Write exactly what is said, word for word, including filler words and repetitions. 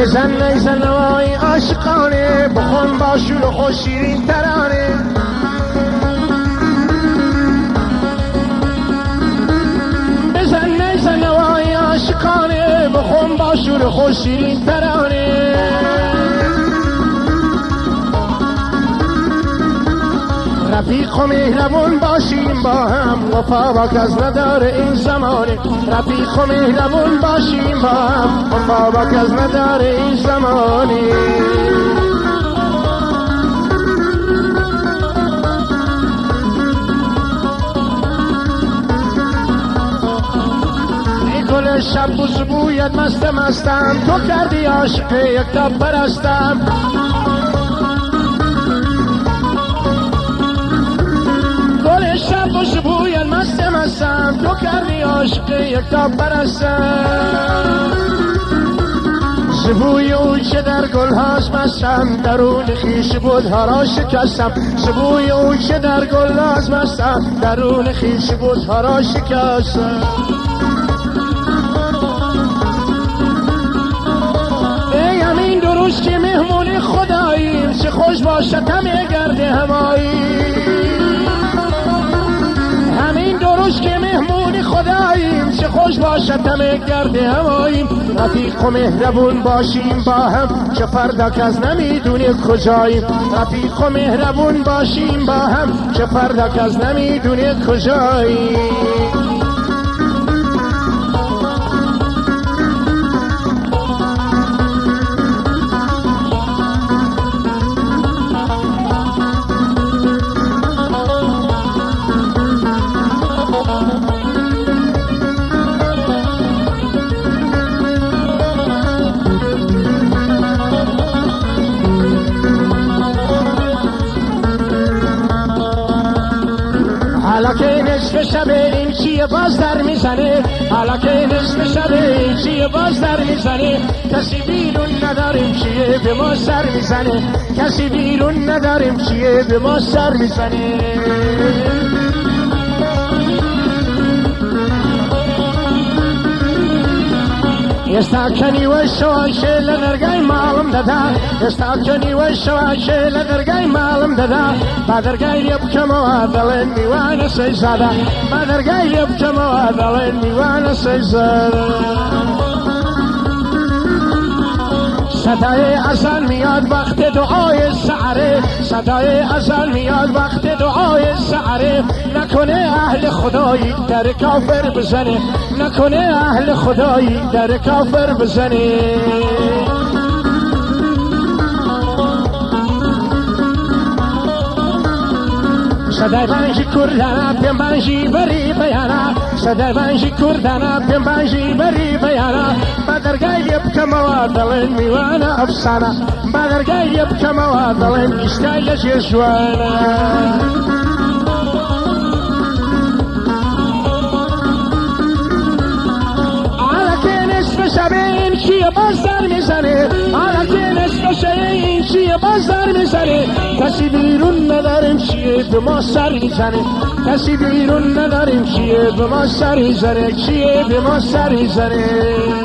بزن نیزن نوای عاشقانه، بخون با شور و خوش شیرین ترانه. بزن نیزن نوای عاشقانه، بخون با شور و خوش شیرین ترانه. رفیق و مهربون باشیم با هم، وفا با کس نداره این زمانه. رفیق و مهربون باشیم با هم، وفا با کس نداره این زمانه. ای گل شب بوس بویت مست مستم، تو کردی عاشق یک تا پرستم. شب و شبوی مست مستم، تو کردی عاشق یک تا پرستم. شبوی او که در گلهاش مستم، درون خیش بودها را شکستم. شبوی او که در گلهاش مستم، درون خیش بودها را شکستم. ای همین دو روز که مهمون خداییم، چه خوش باشد همه گرد همایی. همین دو روز که مهمون خداییم، چه خوش باشد همه گرد هماییم. رفیق و مهربون باشیم با هم، که فردا کس نمیدونه کجاییم. رفیق و مهربون باشیم با هم، که فردا کس نمیدونه کجاییم. حالا که نصف شب این چیه باز در میزنه، حالا که نصف شب این چیه باز در میزنه. کسی بیرون نداریم چیه به ما سر میزنه، کسی بیرون نداریم چیه به ما سر میزنه. Jestakani wa shawashe la dargai malam dada, Jestakani wa shawashe la dargai malam dada. Badargai yab kama adalen miwana sayzada, Badargai yab kama adalen miwana sayzada. صدای ازل میاد وقت دعای سحره، صدای ازل میاد وقت دعای سحره. نکنه اهل خدایی در کافر بزنه، نکنه اهل خدایی در کافر بزنه. صدای بانجی کردانا پیم بانجی بری بیانا، صدای بانجی کردانا پیم بانجی بری بیانا. بدرگای بکم و دلن میوانا افسانا، بدرگای بکم و دلن اشتای جشوانا. این چیه باز در میزنه، حالا که نصف شب این چیه باز در میزنه. کسی بیرون نداریم چیه به ما سر میزنه، کسی بیرون نداریم چیه به ما سر میزنه، چیه به ما سر میزنه.